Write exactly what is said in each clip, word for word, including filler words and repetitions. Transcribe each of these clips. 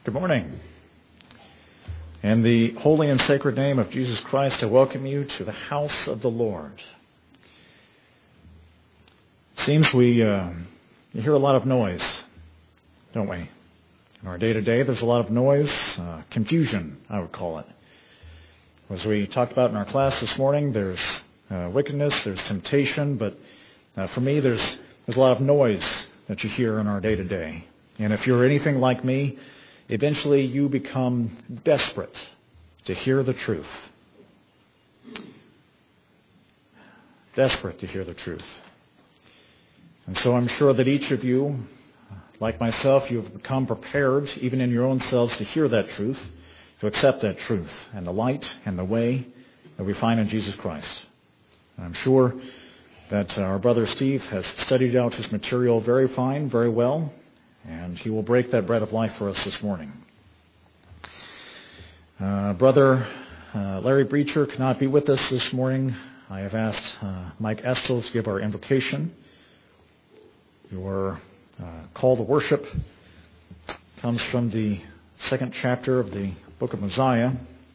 Good morning. In the holy and sacred name of Jesus Christ, I welcome you to the house of the Lord. It seems we uh, you hear a lot of noise, don't we? In our day-to-day, there's a lot of noise, uh, confusion, I would call it. As we talked about in our class this morning, there's uh, wickedness, there's temptation, but uh, for me, there's, there's a lot of noise that you hear in our day-to-day. And if you're anything like me, eventually you become desperate to hear the truth. Desperate to hear the truth. And so I'm sure that each of you, like myself, you've become prepared, even in your own selves, to hear that truth, to accept that truth, and the light and the way that we find in Jesus Christ. And I'm sure that our brother Steve has studied out his material very fine, very well, and he will break that bread of life for us this morning. Uh, brother uh, Larry Breacher cannot be with us this morning. I have asked uh, Mike Estel to give our invocation. Your uh, call to worship comes from the second chapter of the book of Mosiah.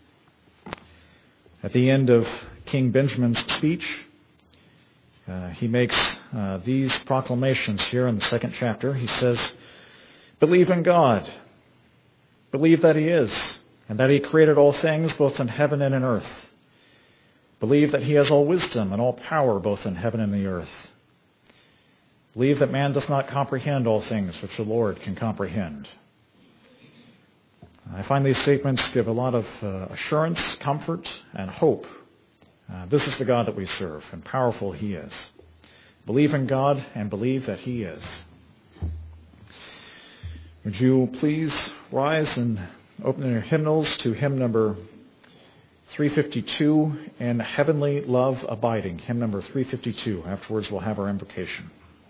At the end of King Benjamin's speech, uh, he makes uh, these proclamations here in the second chapter. He says, "Believe in God. Believe that He is, and that He created all things, both in heaven and in earth. Believe that He has all wisdom and all power, both in heaven and the earth. Believe that man does not comprehend all things which the Lord can comprehend." I find these statements give a lot of uh, assurance, comfort, and hope. Uh, this is the God that we serve, and powerful He is. Believe in God and believe that He is. Would you please rise and open your hymnals to hymn number three fifty-two, in Heavenly Love Abiding. Hymn number three fifty-two. Afterwards we'll have our invocation.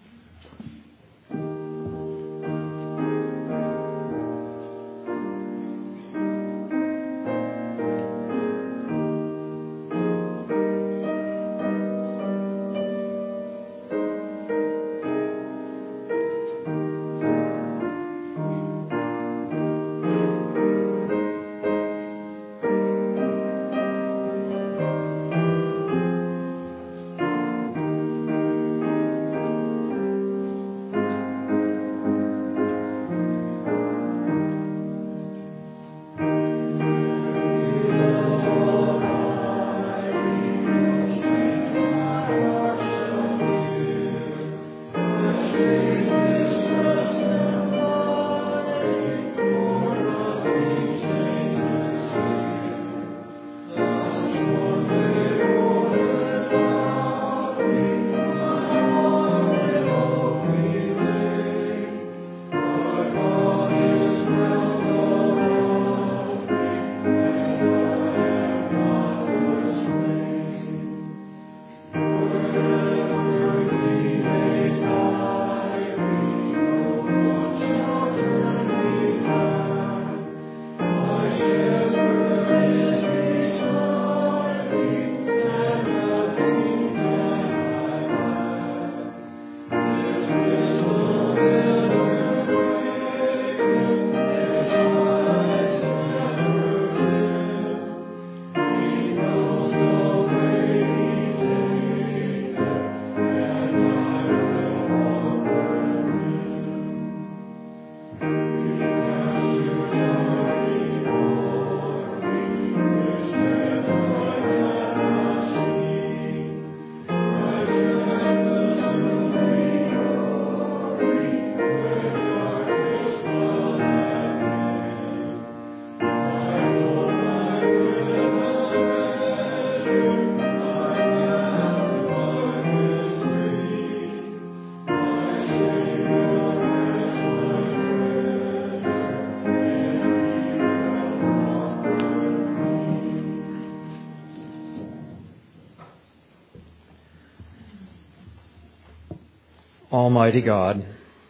Almighty God,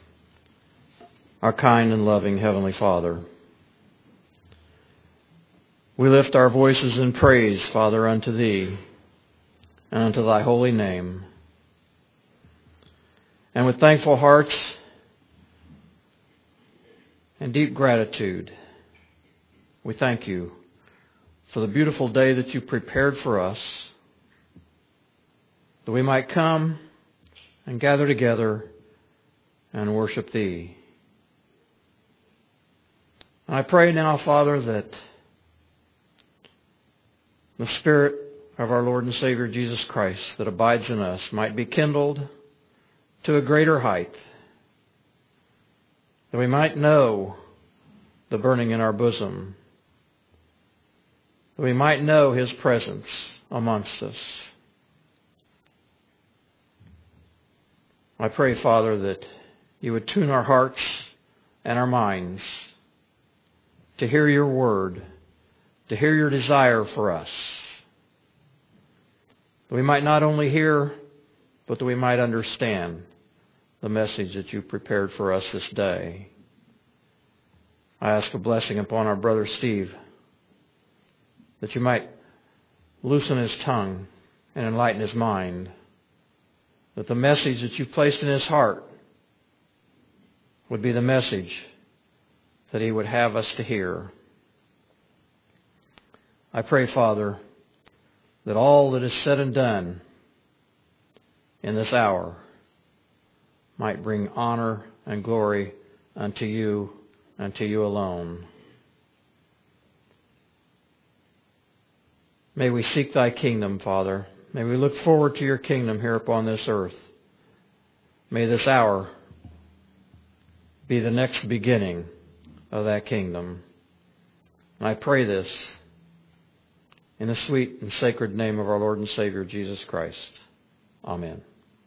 our kind and loving Heavenly Father, we lift our voices in praise, Father, unto Thee and unto Thy holy name. And with thankful hearts and deep gratitude, we thank you for the beautiful day that you prepared for us, that we might come and gather together and worship thee. I pray now, Father, that the Spirit of our Lord and Savior Jesus Christ that abides in us might be kindled to a greater height, that we might know the burning in our bosom, that we might know His presence amongst us. I pray, Father, that you would tune our hearts and our minds to hear your word, to hear your desire for us, that we might not only hear, but that we might understand the message that you prepared for us this day. I ask a blessing upon our brother Steve, that you might loosen his tongue and enlighten his mind, that the message that you placed in his heart would be the message that he would have us to hear. I pray, Father, that all that is said and done in this hour might bring honor and glory unto you and to you alone. May we seek thy kingdom, Father. May we look forward to your kingdom here upon this earth. May this hour be the next beginning of that kingdom. And I pray this in the sweet and sacred name of our Lord and Savior, Jesus Christ. Amen.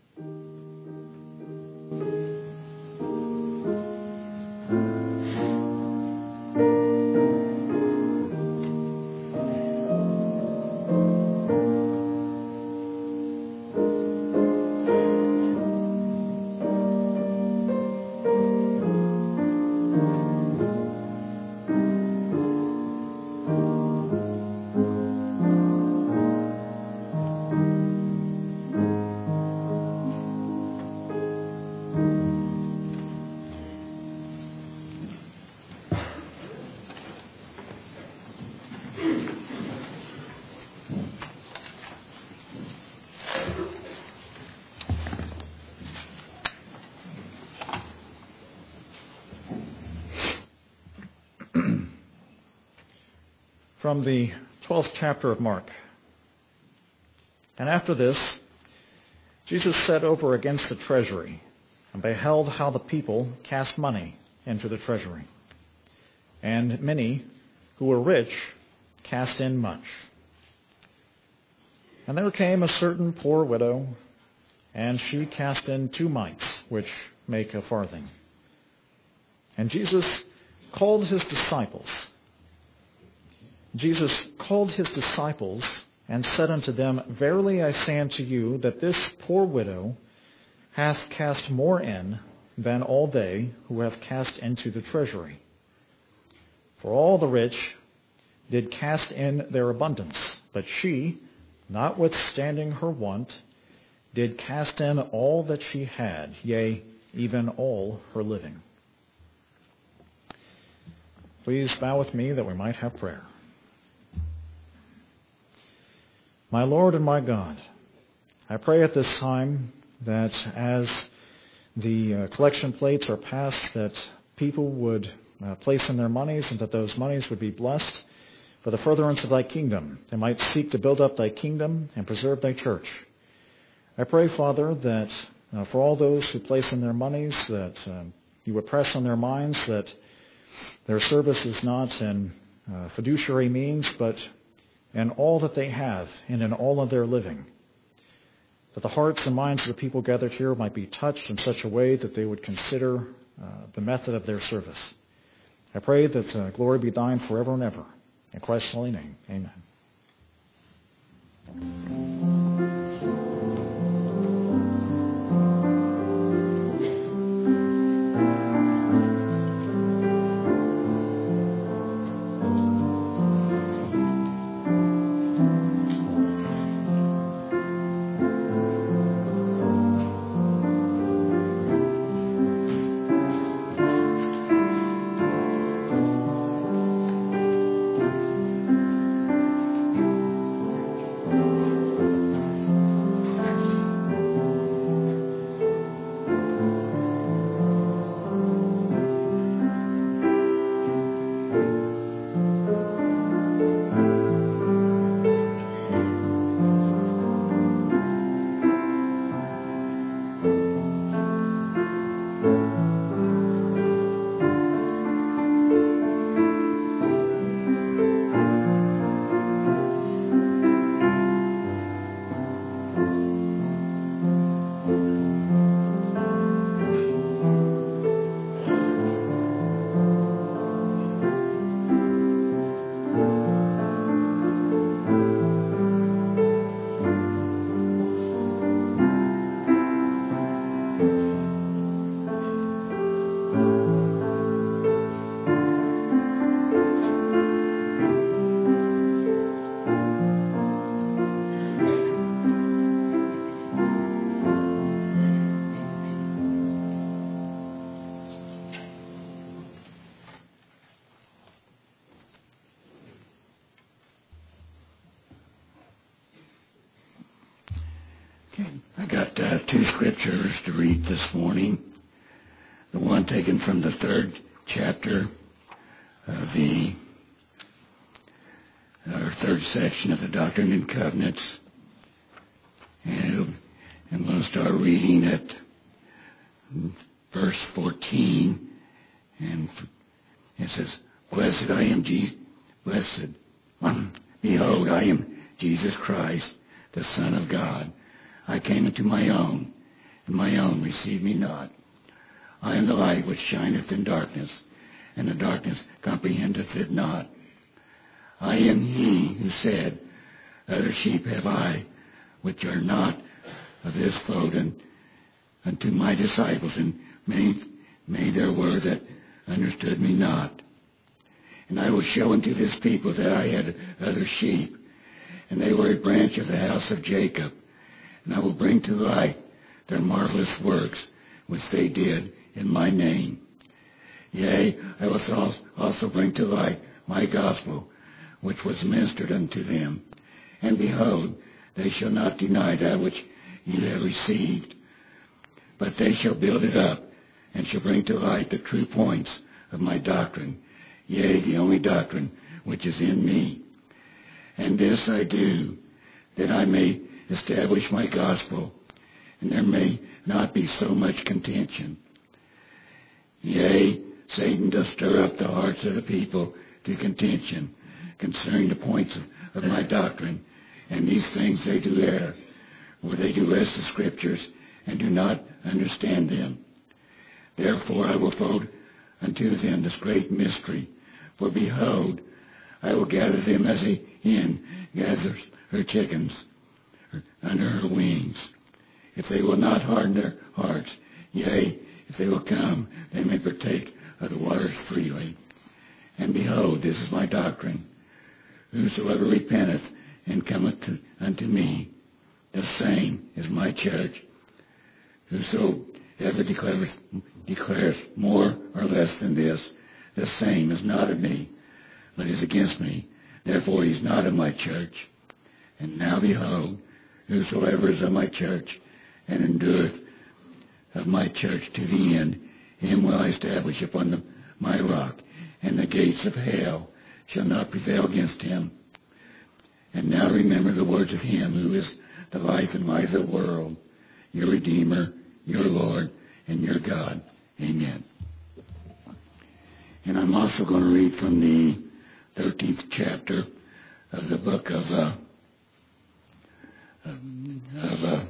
From the twelfth chapter of Mark. And after this, Jesus set over against the treasury, and beheld how the people cast money into the treasury. And many who were rich cast in much. And there came a certain poor widow, and she cast in two mites, which make a farthing. And Jesus called his disciples. Jesus called his disciples and said unto them, Verily I say unto you, that this poor widow hath cast more in than all they who have cast into the treasury. For all the rich did cast in their abundance, but she, notwithstanding her want, did cast in all that she had, yea, even all her living. Please bow with me that we might have prayer. My Lord and my God, I pray at this time that as the uh, collection plates are passed, that people would uh, place in their monies, and that those monies would be blessed for the furtherance of thy kingdom. They might seek to build up thy kingdom and preserve thy church. I pray, Father, that uh, for all those who place in their monies, that um, you would press on their minds that their service is not in uh, fiduciary means, but in all that they have and in all of their living. That the hearts and minds of the people gathered here might be touched in such a way that they would consider uh, the method of their service. I pray that uh, glory be thine forever and ever. In Christ's holy name, amen. Okay, I got uh, two scriptures to read this morning. The one taken from the third chapter of the uh, third section of the Doctrine and Covenants. And I'm going to start reading at verse fourteen. And it says, Blessed I am, Je- blessed. Um, Behold, I am Jesus Christ, the Son of God. I came into my own, and my own received me not. I am the light which shineth in darkness, and the darkness comprehendeth it not. I am he who said, Other sheep have I, which are not of this fold, and unto my disciples, and many, many there were that understood me not. And I will show unto this people that I had other sheep, and they were a branch of the house of Jacob. And I will bring to light their marvelous works, which they did in my name. Yea, I will also bring to light my gospel, which was ministered unto them. And behold, they shall not deny that which ye have received, but they shall build it up, and shall bring to light the true points of my doctrine, yea, the only doctrine which is in me. And this I do, that I may establish my gospel, and there may not be so much contention. Yea, Satan does stir up the hearts of the people to contention concerning the points of, of my doctrine, and these things they do err, where they do wrest the scriptures and do not understand them. Therefore I will fold unto them this great mystery, for behold, I will gather them as a hen gathers her chickens under her wings. If they will not harden their hearts, yea, if they will come, they may partake of the waters freely. And behold, this is my doctrine. Whosoever repenteth and cometh to, unto me, the same is my church. Whosoever declares, declares more or less than this, the same is not of me, but is against me. Therefore he is not of my church. And now behold, whosoever is of my church, and endureth of my church to the end, him will I establish upon the, my rock, and the gates of hell shall not prevail against him. And now remember the words of him who is the life and light of the world, your Redeemer, your Lord, and your God. Amen. And I'm also going to read from the thirteenth chapter of the book of uh, of uh,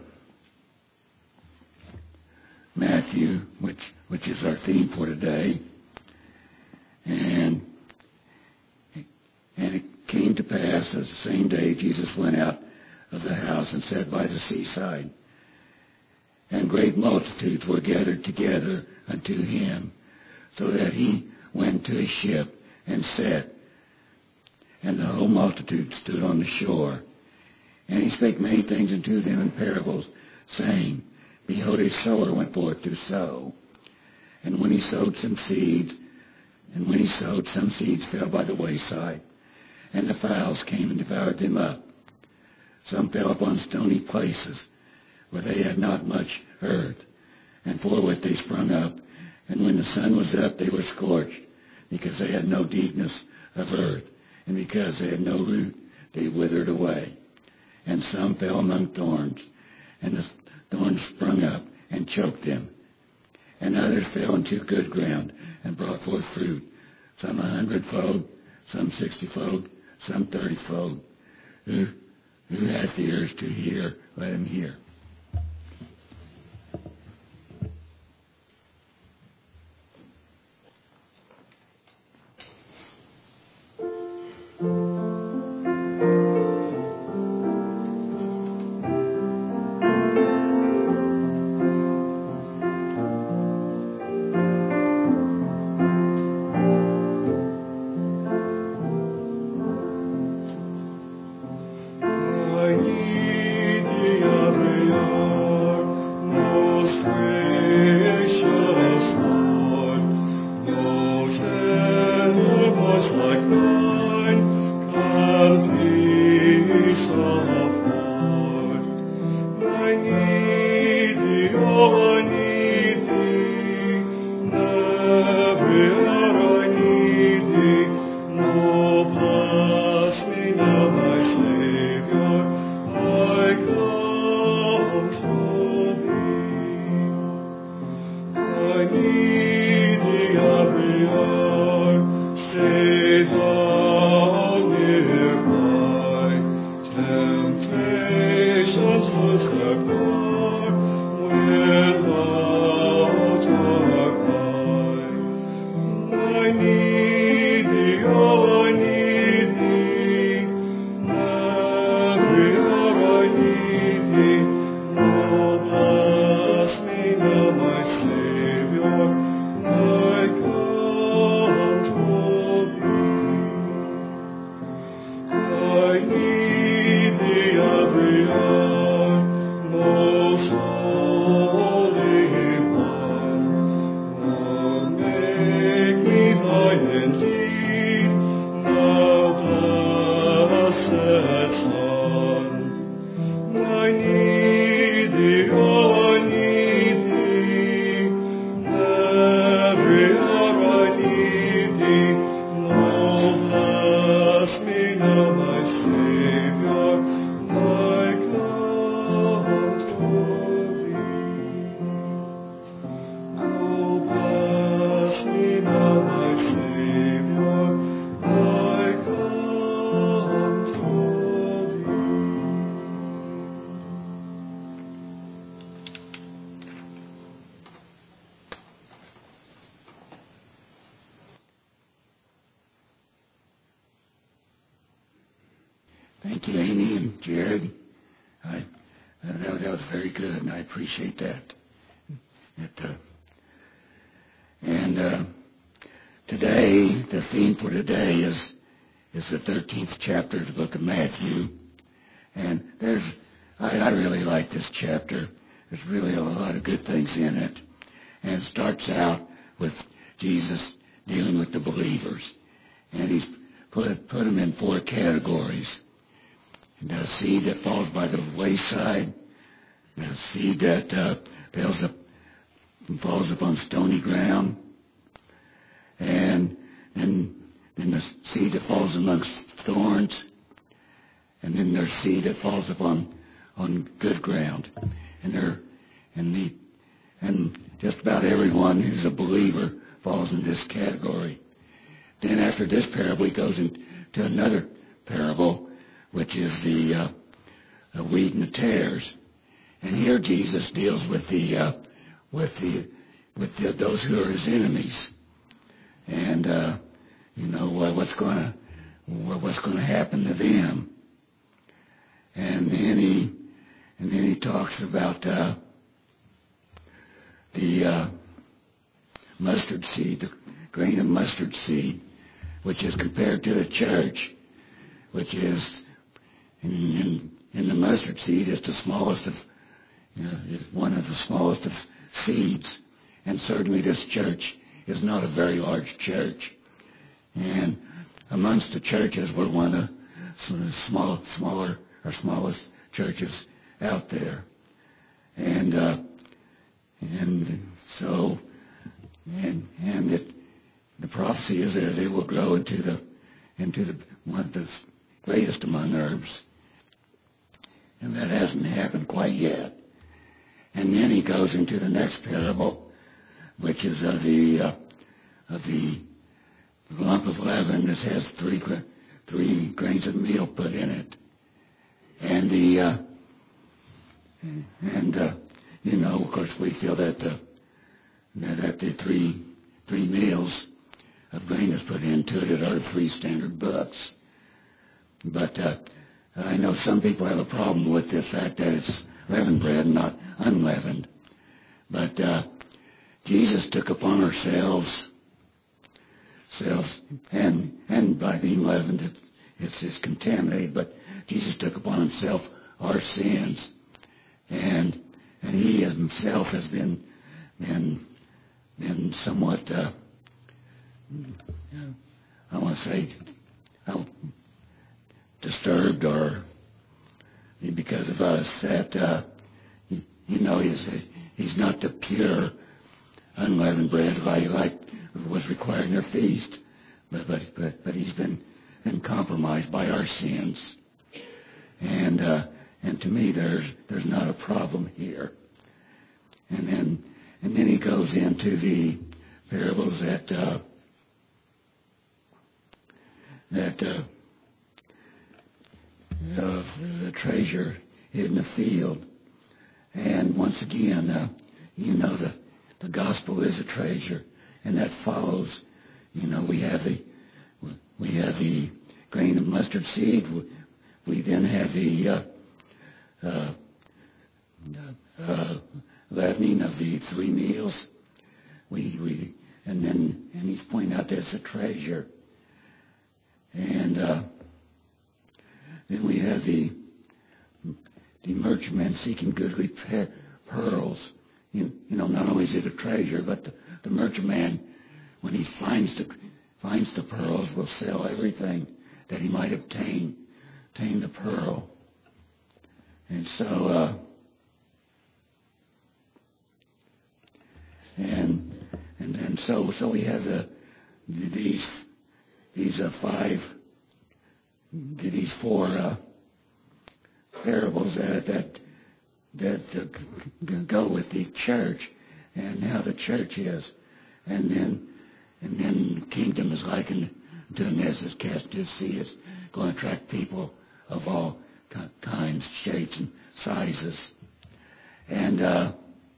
Matthew, which which is our theme for today. And and it came to pass that the same day Jesus went out of the house and sat by the seaside, and great multitudes were gathered together unto him, so that he went to a ship and sat, and the whole multitude stood on the shore. And he spake many things unto them in parables, saying, Behold, a sower went forth to sow. And when he sowed some seeds, and when he sowed, some seeds fell by the wayside, and the fowls came and devoured them up. Some fell upon stony places, where they had not much earth, and forthwith they sprung up, and when the sun was up, they were scorched, because they had no deepness of earth, and because they had no root, they withered away. And some fell among thorns, and the thorns sprung up and choked them. And others fell into good ground and brought forth fruit, some a hundredfold, some sixtyfold, some thirtyfold. Who, who hath ears to hear, let him hear. I need thee, Ave Thank you, Amy and Jared. I, uh, that, that was very good, and I appreciate that. It, uh, and uh, today, the theme for today is is the thirteenth chapter of the book of Matthew. And there's, I, I really like this chapter. There's really a lot of good things in it. And it starts out with Jesus dealing with the believers. And he's put, put them in four categories. The seed that falls by the wayside, the seed that uh, falls, up, falls upon stony ground, and then, then the seed that falls amongst thorns, and then there's seed that falls upon on good ground. And there, and the, and just about everyone who's a believer falls in this category. Then after this parable, he goes into another parable, which is the, uh, the wheat and the tares. And here Jesus deals with the uh, with the with the, those who are his enemies, and uh, you know what's going to what's going to happen to them. And then he and then he talks about uh, the uh, mustard seed, the grain of mustard seed, which is compared to the church, which is in, in, in the mustard seed is the smallest of, you know, is one of the smallest of seeds. And certainly this church is not a very large church. And amongst the churches, we're one of the small, smaller or smallest churches out there. And uh, and so and and it, the prophecy is that they will grow into the into the one of the greatest among herbs. And that hasn't happened quite yet. And then he goes into the next parable, which is of the uh, of the lump of leaven that has three three grains of meal put in it, and the uh, and uh, you know, of course, we feel that the that the three three meals of grain is put into it are three standard books. But uh, I know some people have a problem with the fact that it's leavened bread, not unleavened. But uh, Jesus took upon ourselves, selves, and and by being leavened, it, it's, it's contaminated. But Jesus took upon himself our sins, and and he himself has been been been somewhat, uh, I want to say, uh, disturbed or because of us that uh, you know he's he's not the pure unleavened bread like like was required in their feast, but but but, but he's been been compromised by our sins, and uh, and to me there's there's not a problem here. And then and then he goes into the parables that uh, that. Uh, Of the treasure in the field. And once again, uh, you know, the, the gospel is a treasure, and that follows. You know, we have the we have the grain of mustard seed. We then have the uh, uh, uh, leavening of the three meals. We we and then and he's pointing out that's a treasure. And uh, then we have the the merchantman seeking goodly pe- pearls. You, you know, not only is it a treasure, but the, the merchantman, when he finds the finds the pearls, will sell everything that he might obtain obtain the pearl. And so, uh, and and and so so we have the these these uh, five these four uh, parables that that that uh, go with the church and how the church is, and then and then the kingdom is likened to a nest that's cast into the sea. It's going to attract people of all kinds, shapes, and sizes, and uh,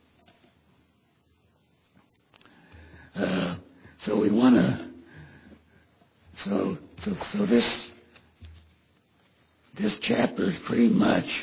uh, so we want to. So so so this this chapter is pretty much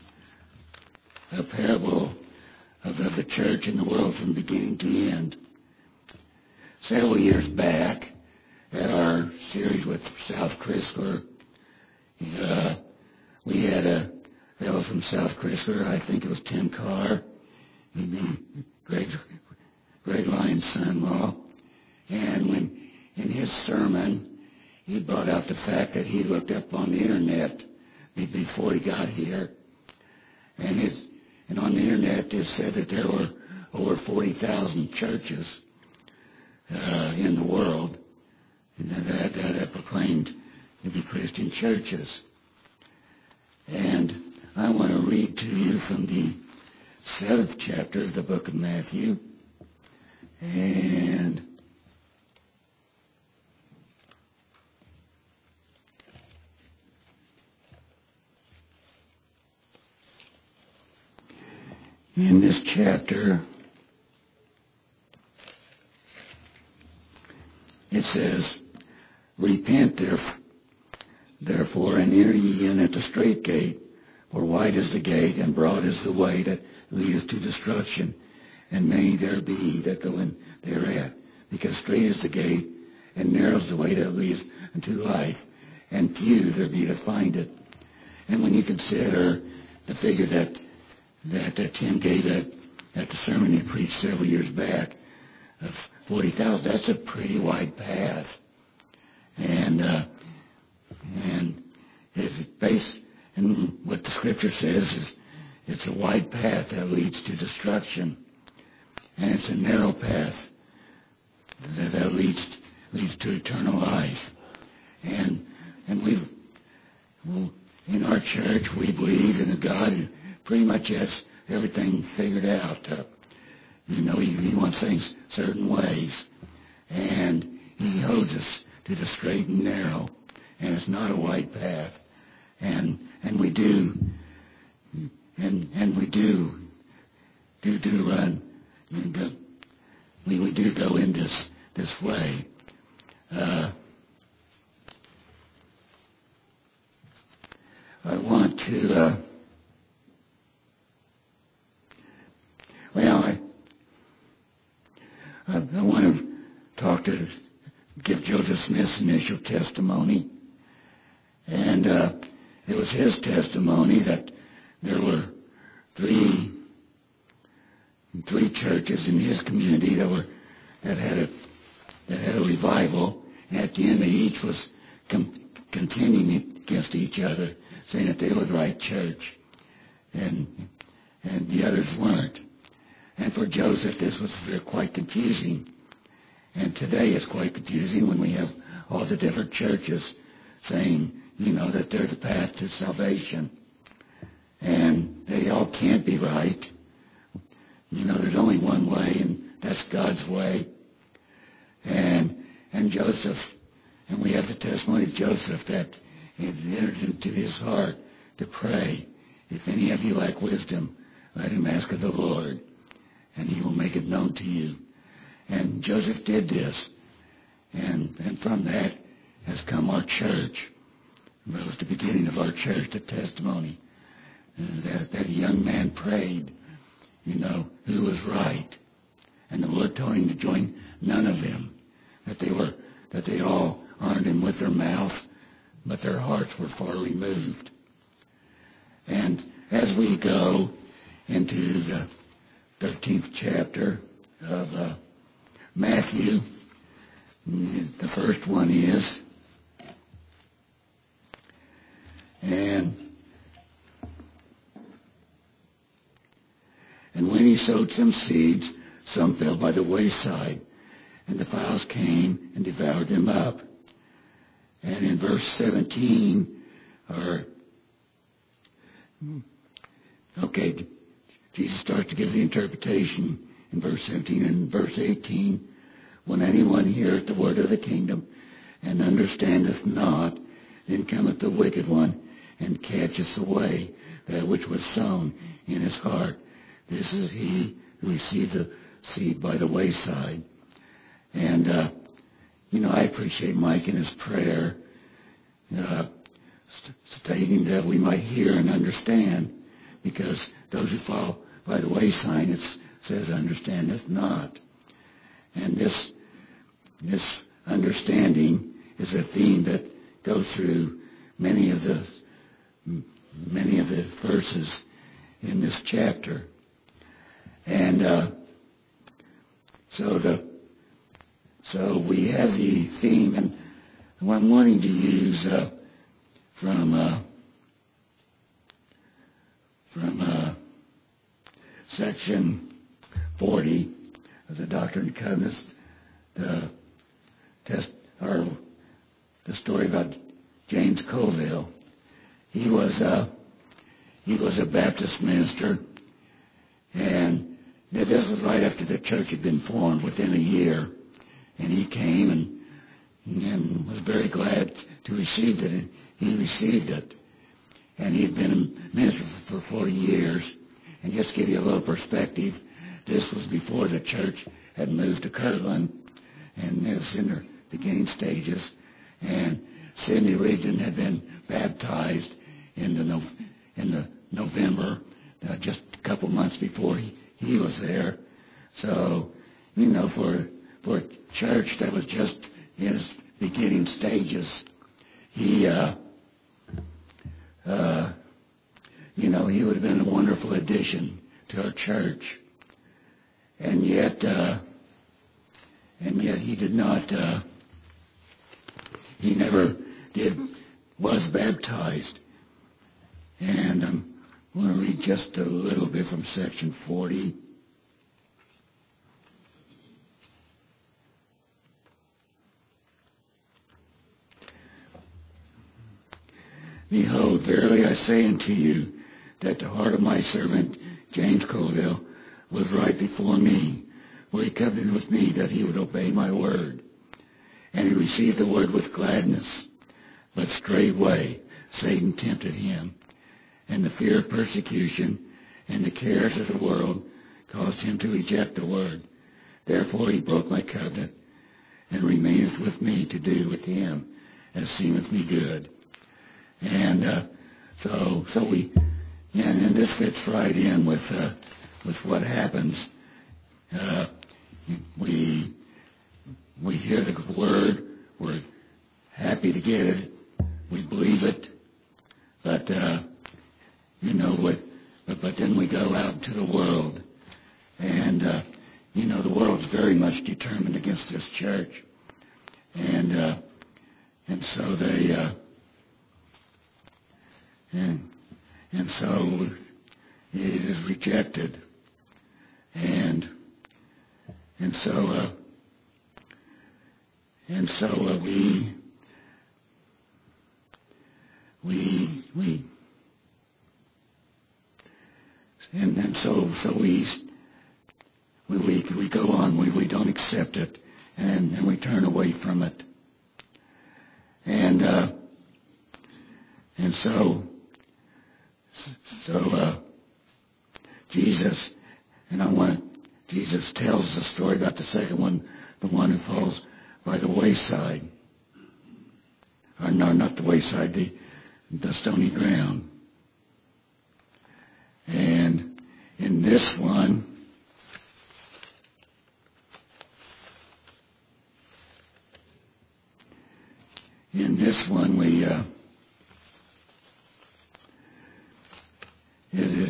a parable of, of the church and the world from beginning to end. Several years back, at our series with South Chrysler, uh, we had a fellow from South Chrysler, I think it was Tim Carr, he'd be Greg, Greg Lyon's son-in-law, and when in his sermon, he brought out the fact that he looked up on the internet before he got here, and his and on the internet it said that there were over forty thousand churches uh, in the world that, that, that proclaimed to be Christian churches. And I want to read to you from the seventh chapter of the book of Matthew, and in this chapter, it says, "Repent therefore, and enter ye in at the strait gate, for wide is the gate, and broad is the way that leadeth to destruction, and many there be that go in thereat. Because strait is the gate, and narrow is the way that leadeth unto life, and few there be that find it." And when you consider the figure that that, that Tim gave at, at the sermon he preached several years back of forty thousand, that's a pretty wide path. And uh, and if it based and what the scripture says is it's a wide path that leads to destruction, and it's a narrow path that, that leads leads to eternal life. And and we well, in our church we believe in a God who pretty much has everything figured out. Uh, you know, he, he wants things certain ways, and he holds us to the straight and narrow, and it's not a wide path. And and we do, and and we do, do do run, and go, we we do go in this this way. Uh, I want to. Uh, well, I, I I want to talk to give Joseph Smith's initial testimony, and uh, it was his testimony that there were three three churches in his community that were that had a that had a revival, and at the end of each was com- contending against each other, saying that they were the right church, and and the others weren't. And for Joseph, this was quite confusing. And today it's quite confusing when we have all the different churches saying, you know, that they're the path to salvation. And they all can't be right. You know, there's only one way, and that's God's way. And and Joseph, and we have the testimony of Joseph that it entered into his heart to pray, "If any of you lack wisdom, let him ask of the Lord, and he will make it known to you." And Joseph did this. And and from that has come our church. That was the beginning of our church, the testimony. And that, that young man prayed, you know, who was right. And the Lord told him to join none of them. That they were, that they all honored him with their mouth, but their hearts were far removed. And as we go into the thirteenth chapter of uh, Matthew, the first one is, and and when he sowed some seeds, some fell by the wayside, and the fowls came and devoured them up. And in verse seventeen, or okay, Jesus starts to give the interpretation in verse seventeen and verse eighteen. When anyone heareth the word of the kingdom and understandeth not, then cometh the wicked one and catcheth away that which was sown in his heart. This is he who received the seed by the wayside. And, uh, you know, I appreciate Mike in his prayer, uh, st- stating that we might hear and understand, because those who fall by the wayside, it says, understandeth not. And this this understanding is a theme that goes through many of the many of the verses in this chapter. And uh, so the so we have the theme, and what I'm wanting to use uh, from uh, from uh, section forty of the Doctrine and Covenants, the test or the story about James Colville. He was a he was a Baptist minister, and this was right after the church had been formed, within a year, and he came and and was very glad to receive it, and he received it, and he had been a minister for forty years. And just to give you a little perspective, this was before the church had moved to Kirtland, and it was in their beginning stages. And Sidney Rigdon had been baptized in the no, in the November, uh, just a couple months before he, he was there. So, you know, for for a church that was just in its beginning stages, he, uh, uh, you know, he would have been a wonderful addition to our church. And yet, uh, and yet he did not, uh, he never did, was baptized. And I'm going to read just a little bit from section forty. Behold, verily I say unto you, that the heart of my servant James Colville was right before me, where he covenanted with me that he would obey my word. And he received the word with gladness. But straightway Satan tempted him, and the fear of persecution and the cares of the world caused him to reject the word. Therefore he broke my covenant, and remaineth with me to do with him as seemeth me good. And uh, so, so we, and, and this fits right in with uh, with what happens. Uh, we we hear the word, we're happy to get it, we believe it, but uh, you know what? But, but then we go out into the world, and uh, you know the world's very much determined against this church, and uh, and so they. Uh, And, and so it is rejected. And and so uh, and so uh, we we we and and so so we we we, we go on. We we don't accept it, and, and we turn away from it. And uh, and so. So uh, Jesus, and I want Jesus tells the story about the second one, the one who falls by the wayside. Or no, not the wayside, the, the stony ground. And in this one, in this one we... Uh,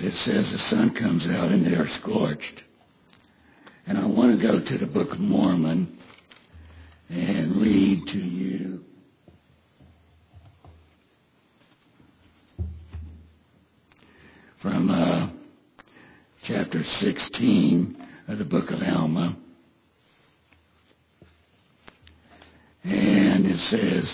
it says the sun comes out and they are scorched. And I want to go to the Book of Mormon and read to you from uh, chapter sixteen of the Book of Alma. And it says,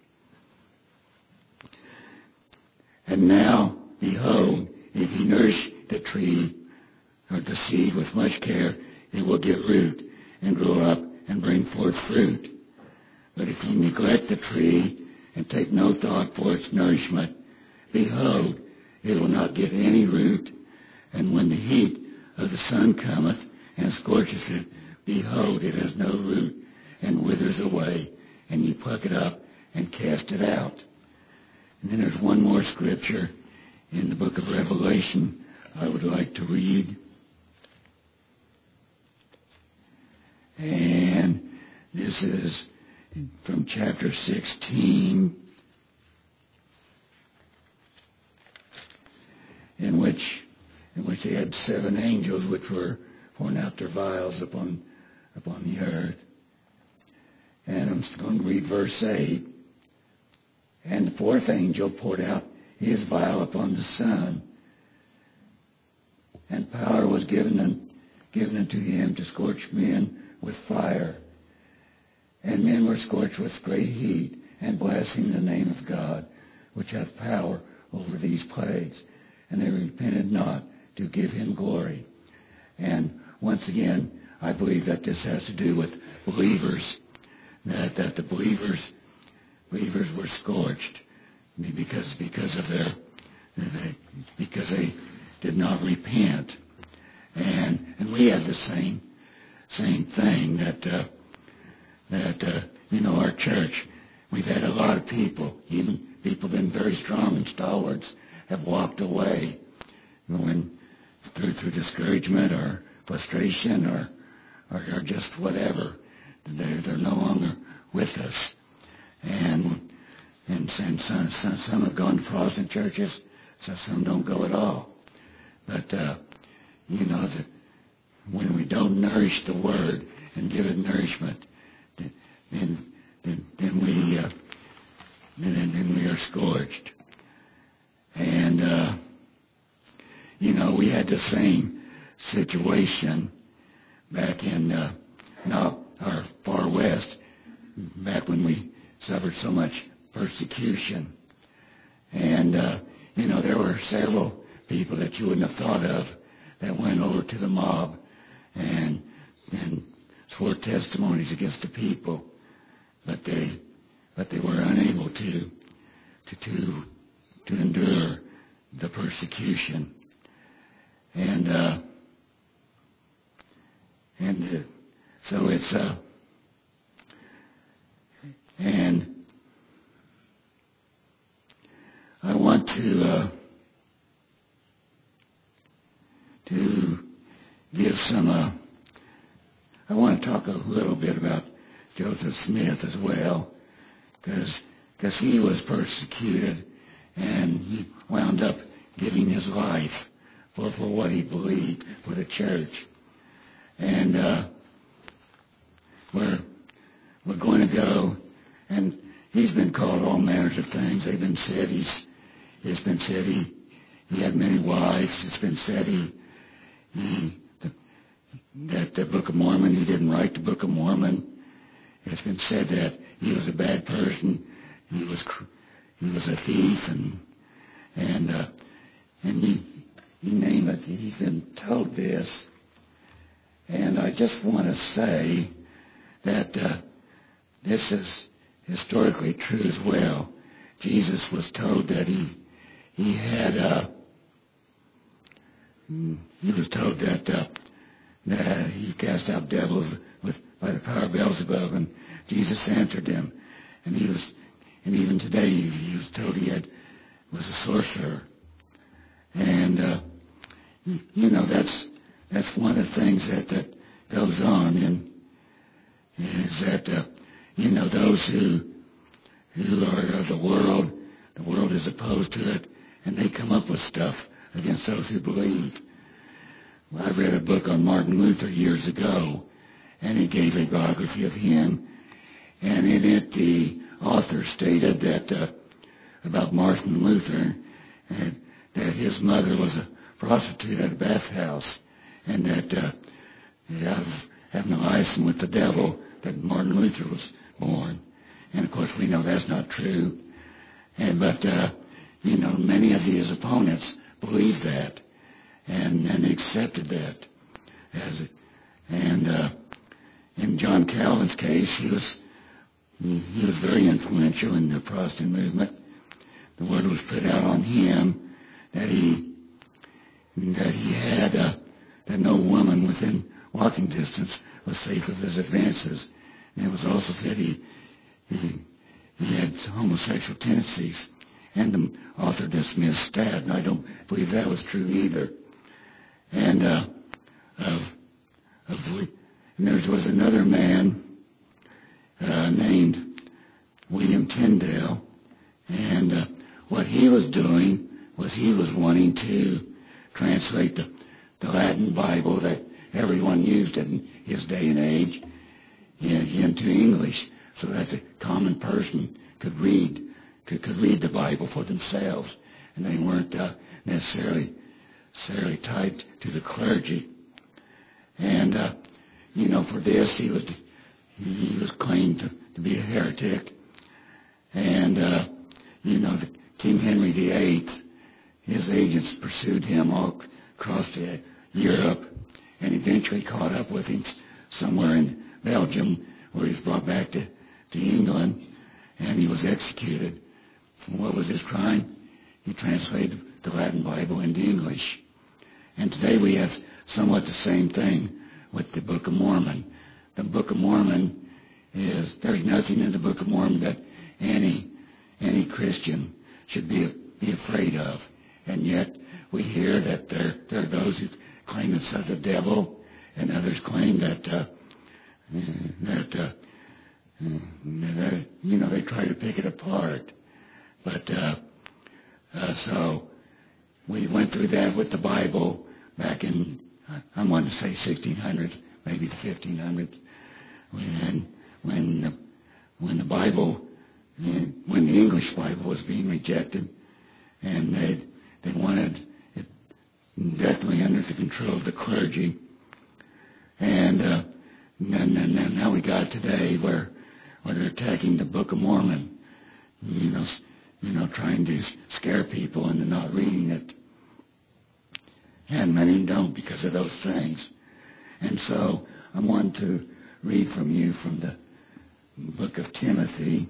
"And now, behold, if ye nourish the tree or the seed with much care, it will get root and grow up and bring forth fruit. But if ye neglect the tree and take no thought for its nourishment, behold, it will not get any root. And when the heat of the sun cometh and scorches it, behold, it has no root and withers away, and ye pluck it up and cast it out." And then there's one more scripture in the book of Revelation I would like to read. And this is from chapter sixteen, in which in which they had seven angels which were pouring out their vials upon upon the earth. And I'm going to read verse eight. "And the fourth angel poured out his vial upon the sun, and power was given, un, given unto him to scorch men with fire. And men were scorched with great heat, and blasphemed the name of God, which hath power over these plagues. And they repented not to give him glory." And once again, I believe that this has to do with believers, that, that the believers believers were scorched because because of their because they did not repent. And and we have the same same thing that uh, that uh, you know, our church, we've had a lot of people, even people been very strong and stalwarts, have walked away when through through discouragement or frustration or or, or just whatever. They're they're no longer with us. And and, and some, some some have gone to Protestant churches, so some don't go at all. But uh, you know, the, when we don't nourish the Word and give it nourishment, then then, then we uh, then, then we are scorched. And uh, you know, we had the same situation back in uh, now our far west, back when we suffered so much persecution. And uh, you know, there were several people that you wouldn't have thought of that went over to the mob and and swore testimonies against the people, but they but they were unable to to to to endure the persecution. And uh, and uh, so it's uh, and I want to uh, to give some. Uh, I want to talk a little bit about Joseph Smith as well, because because he was persecuted and he wound up giving his life for, for what he believed for the church. And uh, we're we're going to go, and he's been called all manners of things. They've been said he's it's been said he he had many wives. It's been said he he the, that the Book of Mormon, he didn't write the Book of Mormon. It's been said that he was a bad person. He was he was a thief, and and uh, and you, you name it. He's been told this, and I just want to say that uh, this is historically true as well. Jesus was told that he he had uh, he was told that uh, that he cast out devils with by the power of Beelzebub, and Jesus answered him, and he was and even today he, he was told he had was a sorcerer, and uh, you know that's that's one of the things that that goes on, and is that uh, you know those who who are of the world, the world is opposed to it, and they come up with stuff against those who believe. Well, I read a book on Martin Luther years ago, and it gave a biography of him. And in it, the author stated that uh, about Martin Luther, and that his mother was a prostitute at a bathhouse, and that uh, out of having a license with the devil, that Martin Luther was born. And of course, we know that's not true. And but uh, you know, many of his opponents believed that, and and accepted that as it. And uh, in John Calvin's case, he was he was very influential in the Protestant movement. The word was put out on him that he that he had uh, that no woman within walking distance was safe of his advances. And it was also said he he, he had homosexual tendencies. And the author dismissed that, and I don't believe that was true either. And uh, of, of, and there was another man uh, named William Tyndale, and uh, what he was doing was he was wanting to translate the, the Latin Bible that everyone used in his day and age in, into English, so that the common person could read could, could read the Bible for themselves, and they weren't uh, necessarily necessarily tied to the clergy. And uh, you know, for this he was he was claimed to, to be a heretic, and uh, you know, the King Henry the Eighth, his agents pursued him all across the, Europe, and eventually caught up with him somewhere in Belgium, where he was brought back to, to England, and he was executed. And what was his crime? He translated the Latin Bible into English. And today we have somewhat the same thing with the Book of Mormon. The Book of Mormon is, there's nothing in the Book of Mormon that any any Christian should be be afraid of. And yet we hear that there, there are those who claim it's of the devil, and others claim that uh, that, uh, that you know, they try to pick it apart. But uh, uh, so we went through that with the Bible back in, I want to say sixteen hundreds, maybe the fifteen hundreds, when when the, when the Bible, when the English Bible was being rejected, and they they wanted it definitely under the control of the clergy. And uh, then, then now we got today where where they're attacking the Book of Mormon, you know, you know, trying to scare people into not reading it. And many don't because of those things. And so I want to read from you from the book of Timothy.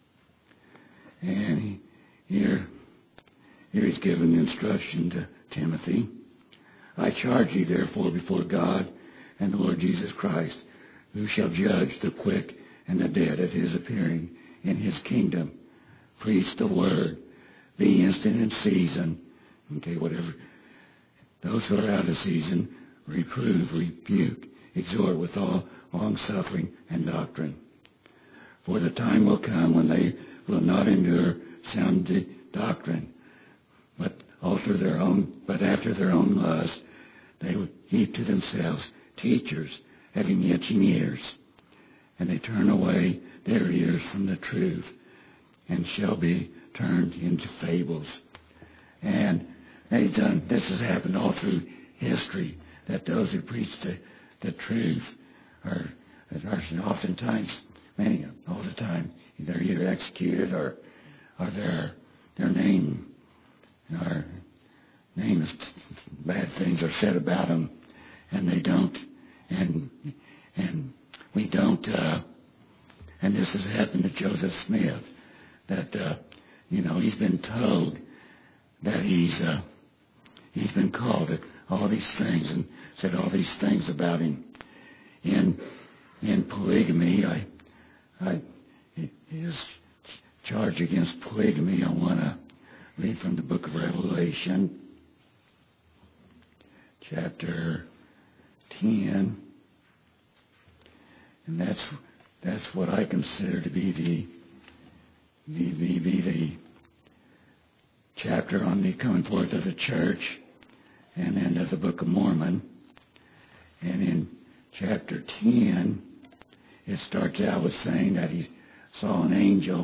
And here, here he's given instruction to Timothy. I charge you therefore before God and the Lord Jesus Christ, who shall judge the quick and the dead at his appearing in his kingdom. Preach the word. Be instant in season. Okay, whatever. Those who are out of season, reprove, rebuke, exhort with all long-suffering and doctrine. For the time will come when they will not endure sound doctrine, but alter their own, but after their own lust, they will heap to themselves teachers having itching ears, and they turn away their ears from the truth, and shall be turned into fables. And they've done, this has happened all through history, that those who preach the, the truth are, are oftentimes, many of them, all the time, they're either executed or, or their their name, or name is, bad things are said about them, and they don't, and and we don't, uh, and this has happened to Joseph Smith, that uh, you know, he's been told that he's uh, he's been called at all these things and said all these things about him. In in polygamy, I I his charge against polygamy, I want to read from the book of Revelation, chapter ten, and that's that's what I consider to be the be, be, be the chapter on the coming forth of the church and into the Book of Mormon. And in chapter ten, it starts out with saying that he saw an angel,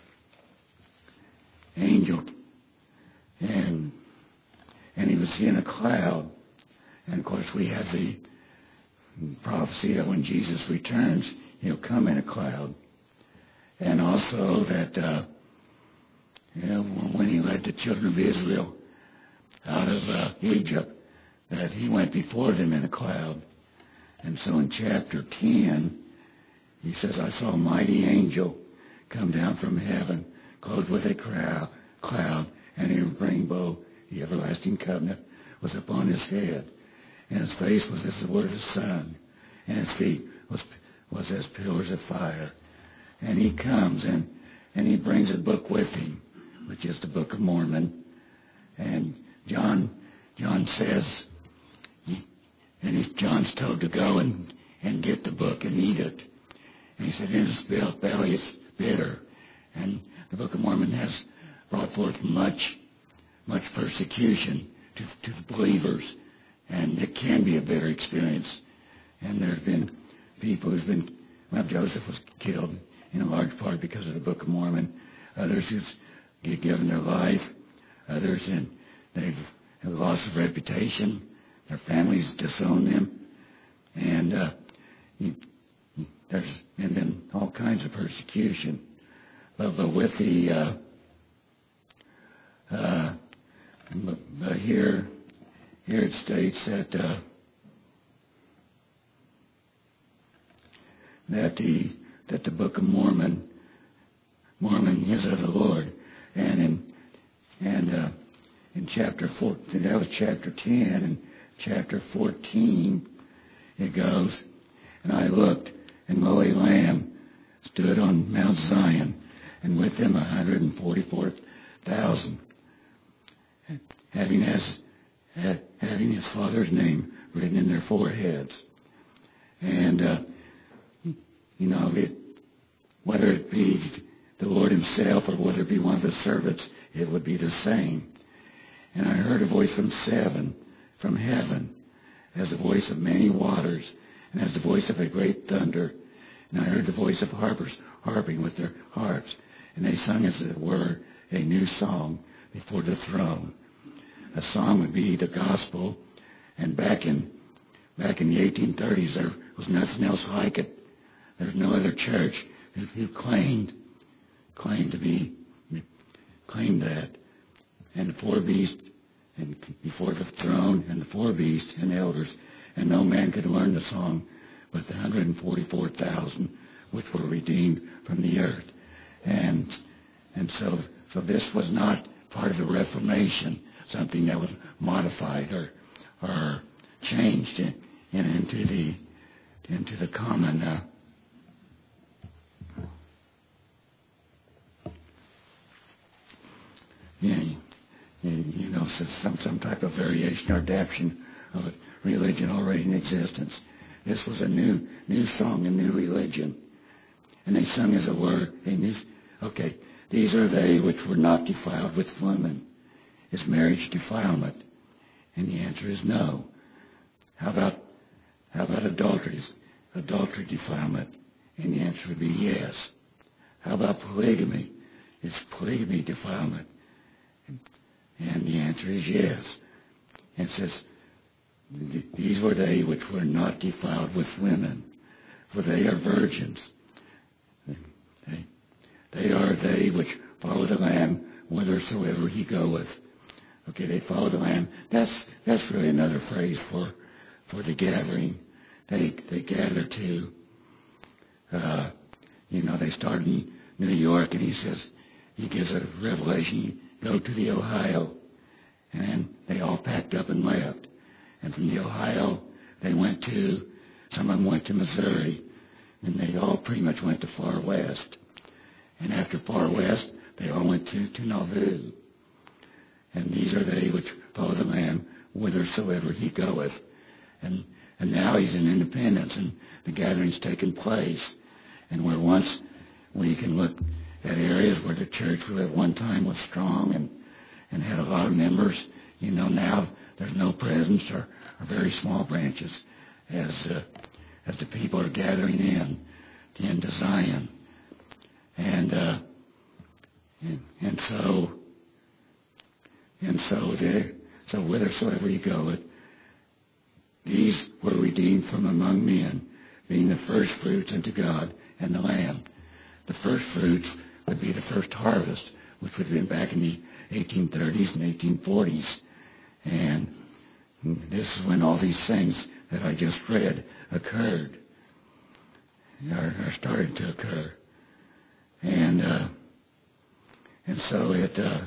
angel, and and he was in a cloud. And of course, we have the prophecy that when Jesus returns, he'll come in a cloud. And also that uh, you know, when he led the children of Israel out of uh, Egypt, that he went before them in a cloud. And so in chapter ten, he says, I saw a mighty angel come down from heaven, clothed with a crowd, cloud, and a rainbow. The everlasting covenant was upon his head, and his face was as the word of the sun, and his feet was was as pillars of fire. And he comes and, and he brings a book with him, which is the Book of Mormon. And John John says, and he's, John's told to go and, and get the book and eat it. And he said, in his belly it's bitter. And the Book of Mormon has brought forth much, much persecution to, to the believers. And it can be a bitter experience. And there's been people who've been, well, Joseph was killed in a large part because of the Book of Mormon. Others who've given their life. Others, in, they've had loss of reputation. Their families disown them. And uh, you, there's been all kinds of persecution. But, but with the, uh, uh, but, but here, here it states that uh, that the that the Book of Mormon, Mormon is of the Lord, and in and uh, in chapter four, that was chapter ten, and chapter fourteen, it goes, and I looked, and lo, a lamb stood on Mount Zion, and with him a hundred and forty-four thousand, having as having his father's name written in their foreheads. And uh, you know, it, whether it be the Lord himself or whether it be one of his servants, it would be the same. And I heard a voice from seven, from heaven, as the voice of many waters, and as the voice of a great thunder. And I heard the voice of harpers harping with their harps, and they sung as it were a new song before the throne. A song would be the gospel, and back in back in the eighteen thirties there was nothing else like it. There was no other church who, who claimed claimed to be claimed that. And the four beasts, and before the throne, and the four beasts and elders, and no man could learn the song but the hundred and forty-four thousand which were redeemed from the earth. And and so so this was not part of the Reformation, something that was modified or or changed in, in, into the into the common uh, yeah, you, you know, some some type of variation or adaptation of a religion already in existence. This was a new new song, a new religion, and they sung as it were a new. Okay, these are they which were not defiled with women. Is marriage defilement? And the answer is no. How about how about adultery? Adultery defilement? And the answer would be yes. How about polygamy? Is polygamy defilement? And, and the answer is yes. And it says, these were they which were not defiled with women, for they are virgins. They, they are they which follow the Lamb whithersoever he goeth. Okay, they follow the Lamb. That's that's really another phrase for for the gathering. They they gather to. Uh, you know, they start in New York, and he says he gives a revelation. Go to the Ohio, and they all packed up and left. And from the Ohio, they went to. Some of them went to Missouri, and they all pretty much went to far west. And after far west, they all went to to Nauvoo. And these are they which follow the Lamb whithersoever he goeth. And and now he's in independence, and the gathering's taken place. And where once we can look at areas where the church at one time was strong and, and had a lot of members. You know, now there's no presence or, or very small branches as uh, as the people are gathering in into Zion, and uh, and, and so and so there so whithersoever you go, it, these were redeemed from among men, being the first fruits unto God and the Lamb. The first fruits would be the first harvest, which would have been back in the eighteen thirties and eighteen forties. And this is when all these things that I just read occurred, or, or started to occur. And uh, and so it, uh,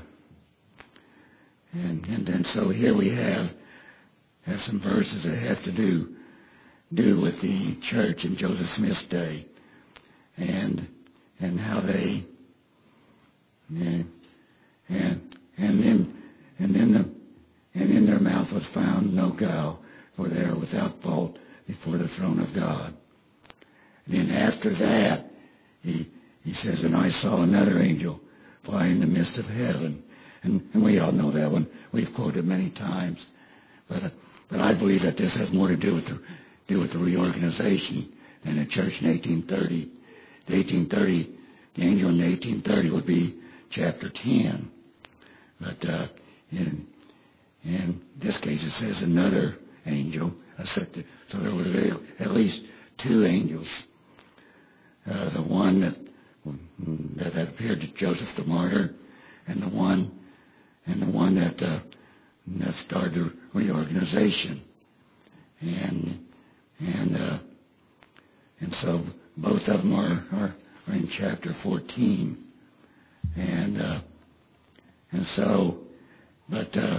and, and then so here we have, have some verses that have to do, do with the church in Joseph Smith's day, and and how they, and and and then and then the and in their mouth was found no guile, for they are without fault before the throne of God. And then after that, he he says, and I saw another angel fly in the midst of heaven, and, and we all know that one. We've quoted many times, but uh, but I believe that this has more to do with the do with the reorganization than the church in eighteen thirty. The eighteen thirty, the angel in eighteen thirty would be chapter ten, but uh, in in this case it says another angel. So there were at least two angels. Uh, the one that, that that appeared to Joseph the martyr, and the one and the one that uh, that started the reorganization, and and uh, and so both of them are, are, are in chapter fourteen, and uh, and so, but uh,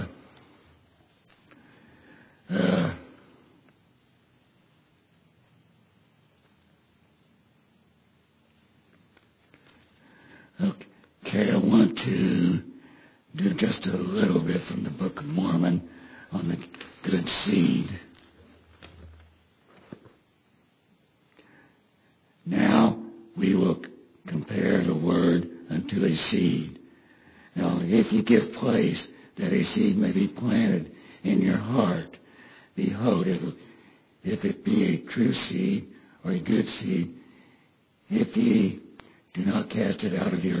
uh, okay, I want to do just a little bit from the Book of Mormon on the good seed. Now we will compare the word unto a seed. Now, if you give place that a seed may be planted in your heart, behold, if, if it be a true seed or a good seed, if ye do not cast it out of your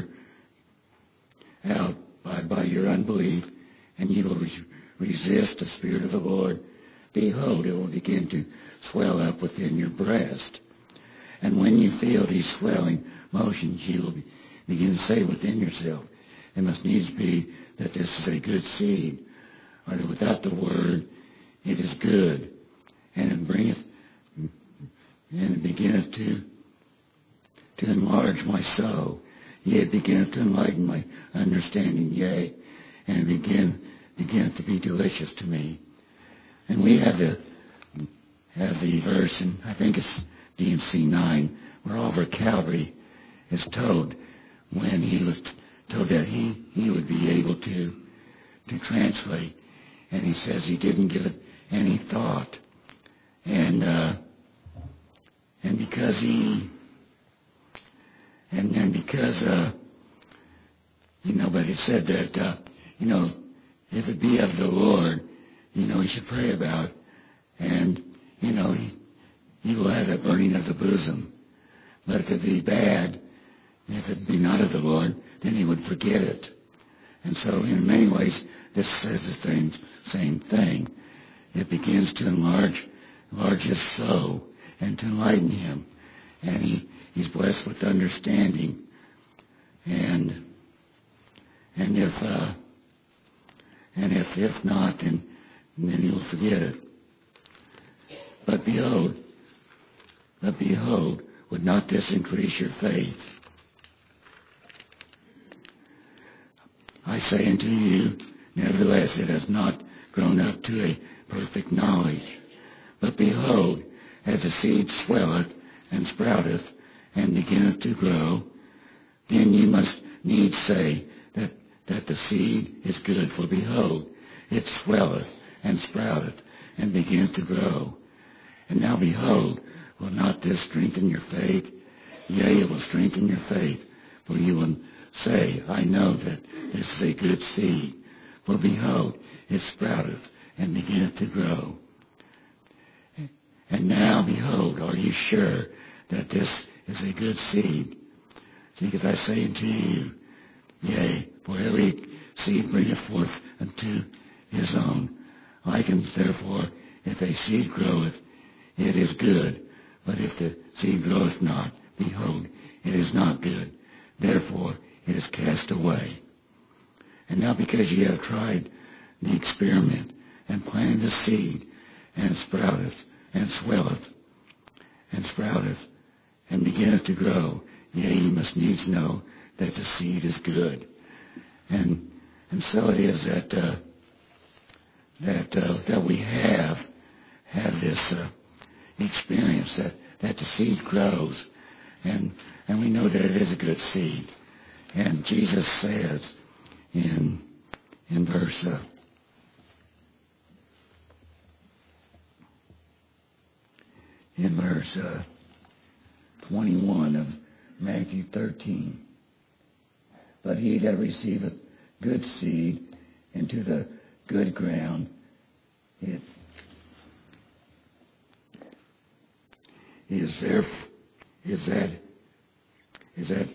out by, by your unbelief, and you will re- resist the Spirit of the Lord, behold, it will begin to swell up within your breast. And when you feel these swelling motions, you will be, begin to say within yourself, it must needs be that this is a good seed, or that without the word, it is good. And it bringeth, and it beginneth to, to enlarge my soul. Yea, it beginneth to enlighten my understanding, yea, and it begin, beginneth to be delicious to me. And we have the, have the verse, and I think it's D and C nine, where Oliver Calvary is told when he was told that he, he would be able to to translate, and he says he didn't give it any thought, and uh, and because he and and because uh, you know, but it said that uh, you know, if it be of the Lord, you know, he should pray about, and you know, he. He will have a burning of the bosom. But if it be bad, if it be not of the Lord, then he would forget it. And so in many ways, this says the same, same thing. It begins to enlarge, enlarge his soul and to enlighten him. And he, he's blessed with understanding. And and if uh, and if if not, then, then he will forget it. But behold, But behold, would not this increase your faith? I say unto you, nevertheless, it has not grown up to a perfect knowledge. But behold, as the seed swelleth and sprouteth and beginneth to grow, then ye must needs say that, that the seed is good. For behold, it swelleth and sprouteth and beginneth to grow. And now behold, will not this strengthen your faith? Yea, it will strengthen your faith, for you will say, I know that this is a good seed. For behold, it sprouteth and beginneth to grow. And now, behold, are ye sure that this is a good seed? See, because I say unto you, yea, for every seed bringeth forth unto his own. Likens therefore, if a seed groweth, it is good. But if the seed groweth not, behold, it is not good. Therefore, it is cast away. And now because ye have tried the experiment, and planted the seed, and it sprouteth, and swelleth, and sprouteth, and beginneth to grow, yea, ye must needs know that the seed is good. And and so it is that uh, that uh, that we have have this uh, experience that, that the seed grows, and and we know that it is a good seed. And Jesus says in in verse uh, in verse uh, twenty-one of Matthew thirteen, but he that receiveth good seed into the good ground, it is there is that is that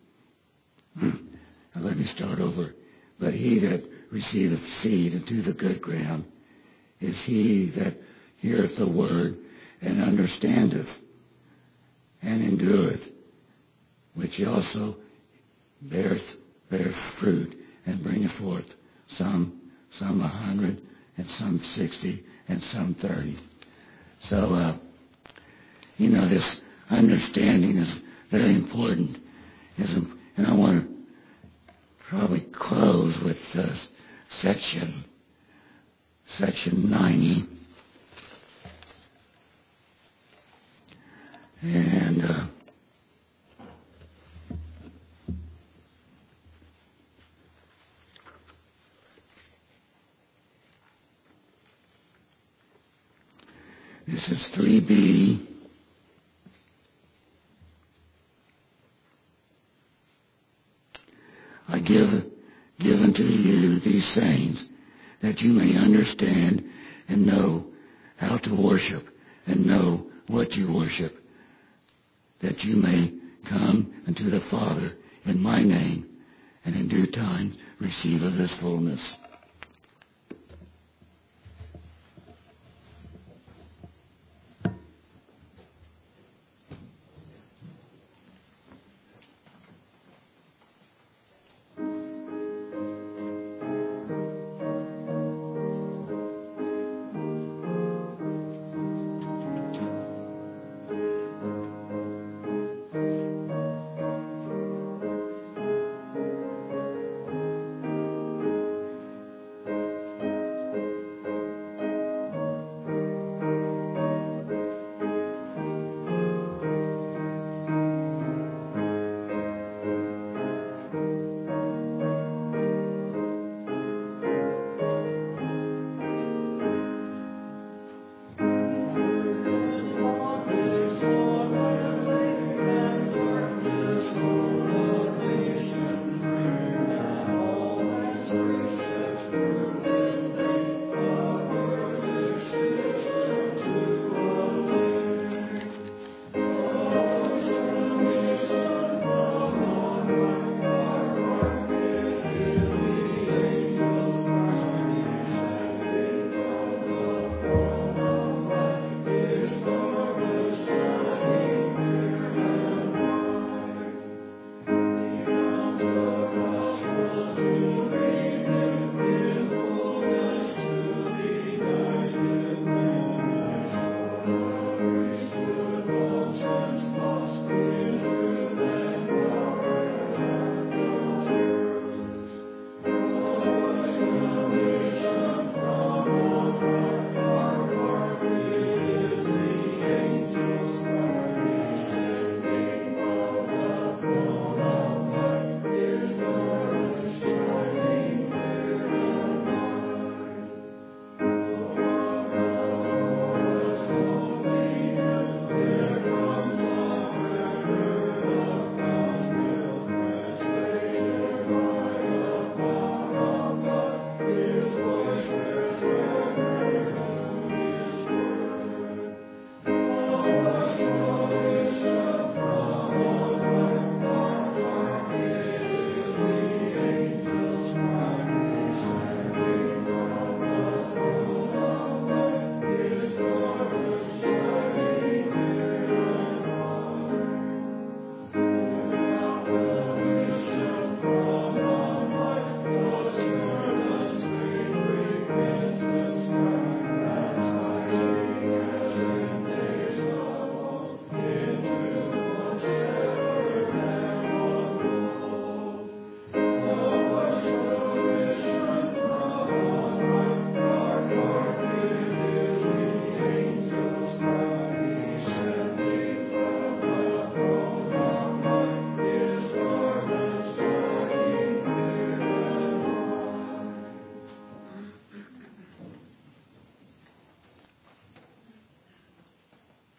now let me start over. But he that receiveth seed into the good ground is he that heareth the word and understandeth and endureth, which also beareth beareth fruit and bringeth forth some some a hundred and some sixty and some thirty. So uh, you know, this understanding is very important. Is and I want to probably close with uh, section section ninety. And uh, this is three B. I give, give unto you these sayings, that you may understand and know how to worship, and know what you worship, that you may come unto the Father in my name, and in due time receive of his fullness.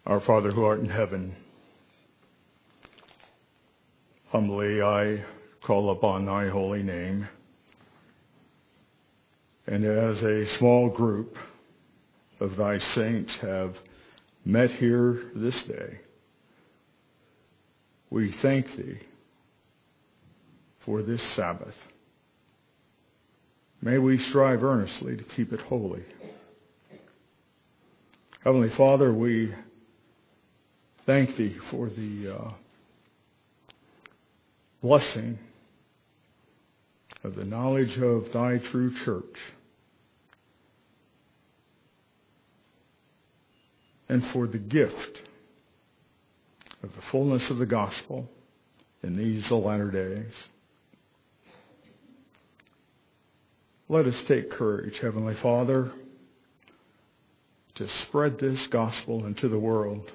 Our Father who art in heaven, humbly I call upon thy holy name. And as a small group of thy saints have met here this day, we thank thee for this Sabbath. May we strive earnestly to keep it holy. Heavenly Father, we thank thee for the uh, blessing of the knowledge of thy true church, and for the gift of the fullness of the gospel in these the latter days. Let us take courage, Heavenly Father, to spread this gospel into the world,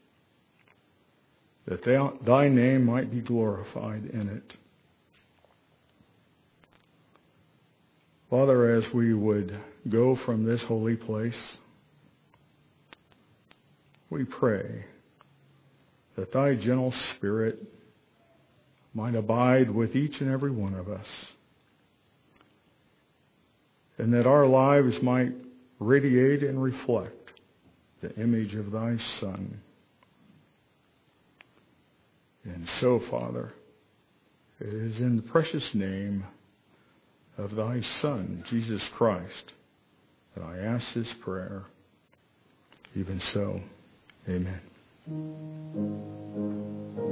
that thy name might be glorified in it. Father, as we would go from this holy place, we pray that thy gentle Spirit might abide with each and every one of us, and that our lives might radiate and reflect the image of thy Son. And so, Father, it is in the precious name of thy Son, Jesus Christ, that I ask this prayer. Even so, amen.